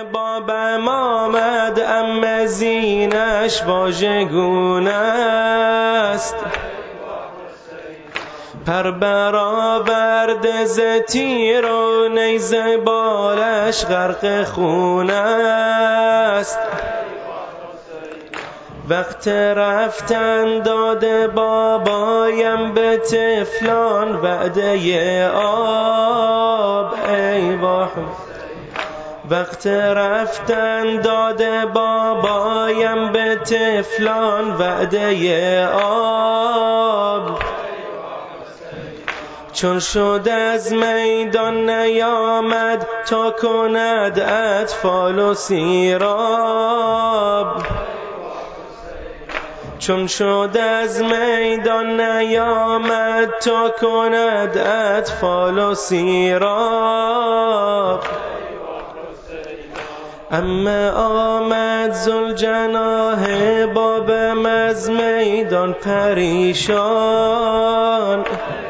بابم آمد اما زینش واژگون است، پر برآورده ز تیر و نیزه بالش غرق خون است. وقت رفتن داده بابایم به طفلان وعده آب، ای واه. وقت رفتن داده بابایم به طفلان وعده آب، چون شد از میدان نیامد تا کند اطفال و سیراب. چون شد از میدان نیامد تا کند اطفال و سیراب. اما آمد ذوالجناح بابم از میدان پریشان.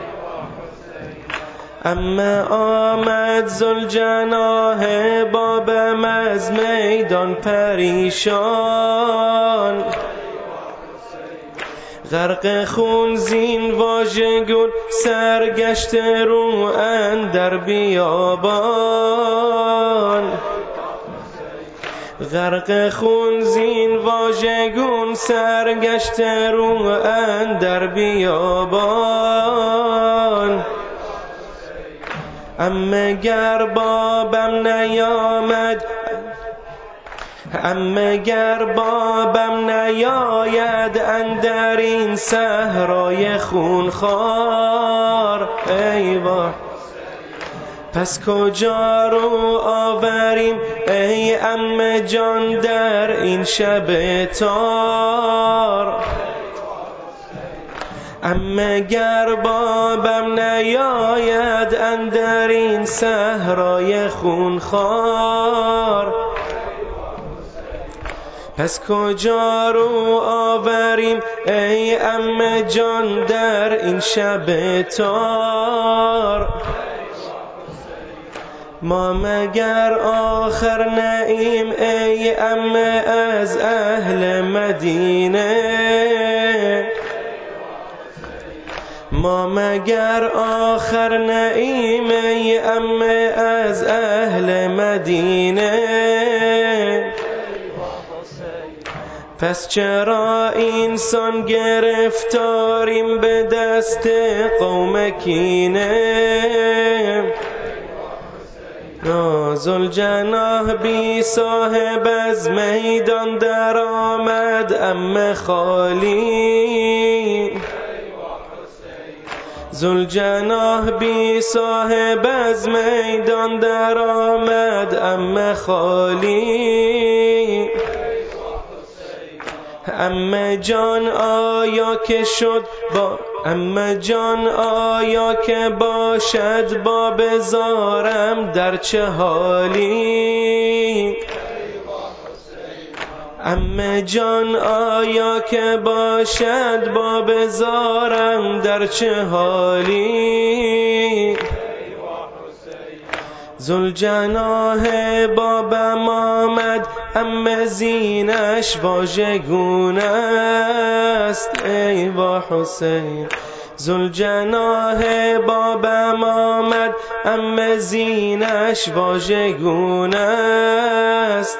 اما آمد ذوالجناح بابم از میدان پریشان. غرق خون زین واژگون سرگشته رو اندر بیابان. غرق خون زین واژگون سرگشته رو اندر بیابان. اما گر بابم نیامد، اما گر بابم نیاید اندر این صحرای خونخوار، ای وای، پس کجا رو آوریم ای عمه جان در این شب تار؟ اما گر بابم نیاید اندر این صحرای خونخوار، پس کجا رو آوریم ای عمه جان در این شب تار؟ ما مگر آخر نیم ای عمه از اهل مدینه؟ ما مگر آخر نیم ای عمه از اهل مدینه؟ پس چرا اینسان گرفتاریم به دست قوم کینه؟ ذوالجناح بی صاحب از میدان در آمد اما خالی. ذوالجناح بی صاحب از میدان در آمد اما خالی. اما جان آیا که شد با اما جان آیا که باشد با بزارم در چه حالی؟ اما جان آیا که باشد با بزارم در چه حالی؟ ذوالجناح بابم آمد اما زینش واژگون است، ای وا حسین. ذوالجناح بابم آمد اما زینش واژگون است.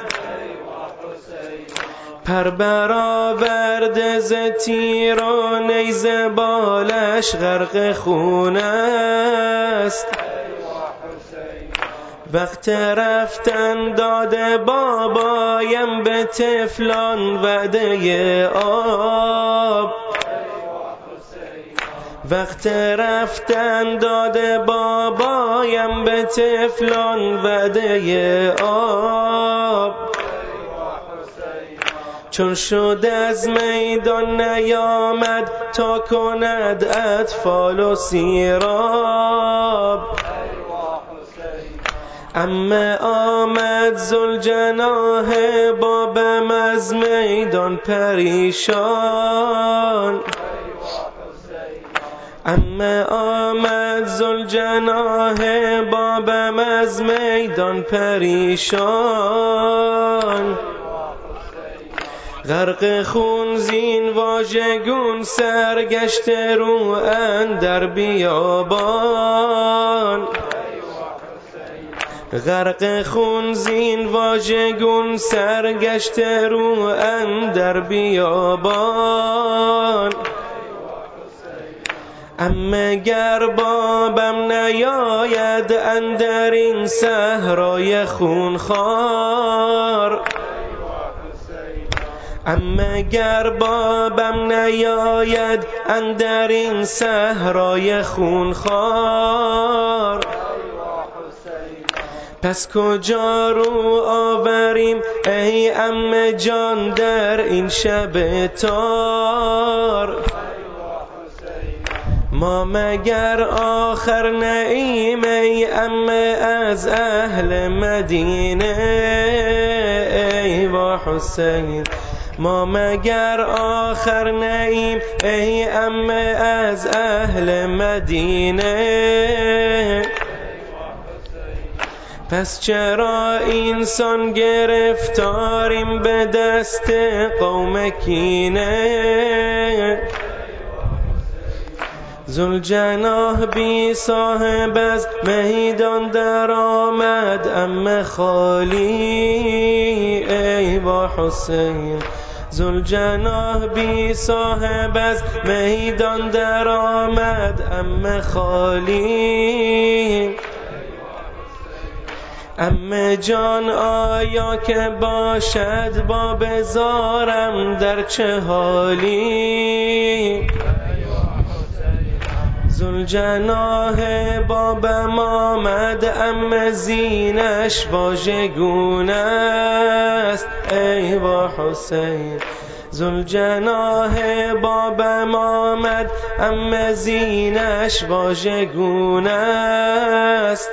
پر برآورده ز تیر و نیزه بالش غرق خون است. وقت رفتن داده بابایم به طفلان وعده آب. وقت رفتن داده بابایم به طفلان وعده آب. چون شد از میدان نیامد تا کند اطفال و سیراب. اما آمد ذوالجناح بابم از میدان پریشان. عمه آمد ذوالجناح بابم از میدان پریشان، غرق خون زین واژگون سرگشته رو اندر بیابان، غرق خون زین واژگون سرگشته رو اندر بیابان. عمه گر بابم نیاید اندر این صحرای خونخوار، عمه گر بابم نیاید اندر این صحرای خونخوار، پس کجا رو آوریم ای عمه جان در این شب تار؟ ما مگر آخر نیم ای عمه از اهل مدینه؟ ای وا حسین ما مگر آخر نیم ای عمه از اهل مدینه؟ پس چرا اینسان گرفتاریم به دست قوم کینه؟ ذوالجناح بی صاحب از میدان در آمد عمه خالی، ای وا حسین ذوالجناح بی صاحب از میدان در آمد عمه خالی. عمه جان آیا که باشد باب زارم در چه حالی؟ ذوالجناح بابم آمد عمه زینش واژگون است، ای وا حسین ذوالجناح بابم آمد عمه زینش واژگون است.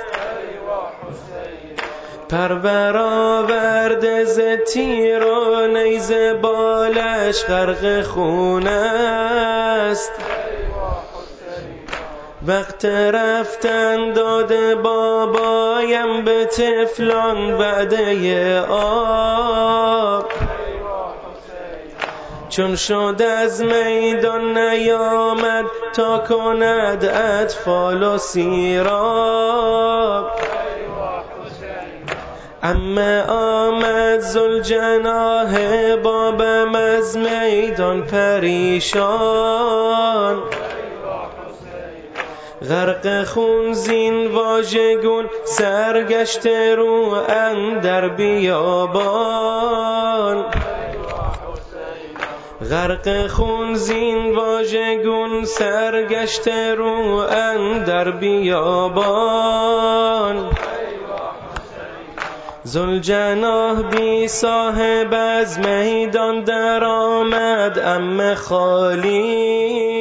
پرور آورده ز تیر و نیزه بالش غرق خون است، وقت رفتن داده بابایم به طفلان وعده آب، چون شد از میدان نیامد تا کند اطفال و سیراب. عمه آمد ذوالجناح بابم از میدان پریشان، غرق خون زین واژگون سرگشته رو اندر بیابان، غرق خون زین واژگون سرگشته رو اندر بیابان. ذوالجناح بی صاحب از میدان در آمد عمه خالی،